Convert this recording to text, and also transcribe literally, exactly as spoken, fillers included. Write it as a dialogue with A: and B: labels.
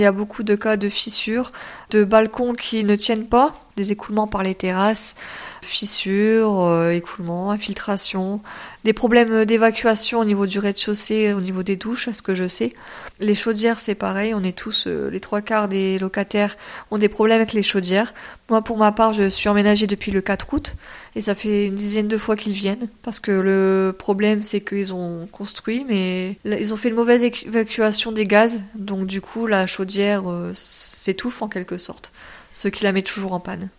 A: Il y a beaucoup de cas de fissures, de balcons qui ne tiennent pas, des écoulements par les terrasses, fissures, euh, écoulements, infiltrations, des problèmes d'évacuation au niveau du rez-de-chaussée, au niveau des douches, à ce que je sais. Les chaudières, c'est pareil, on est tous, euh, les trois quarts des locataires ont des problèmes avec les chaudières. Moi, pour ma part, je suis emménagée depuis le quatre août et ça fait une dizaine de fois qu'ils viennent parce que le problème, c'est qu'ils ont construit, mais ils ont fait une mauvaise évacuation des gaz, donc du coup, la chaudière euh, s'étouffe en quelque sorte, ce qui la met toujours en panne.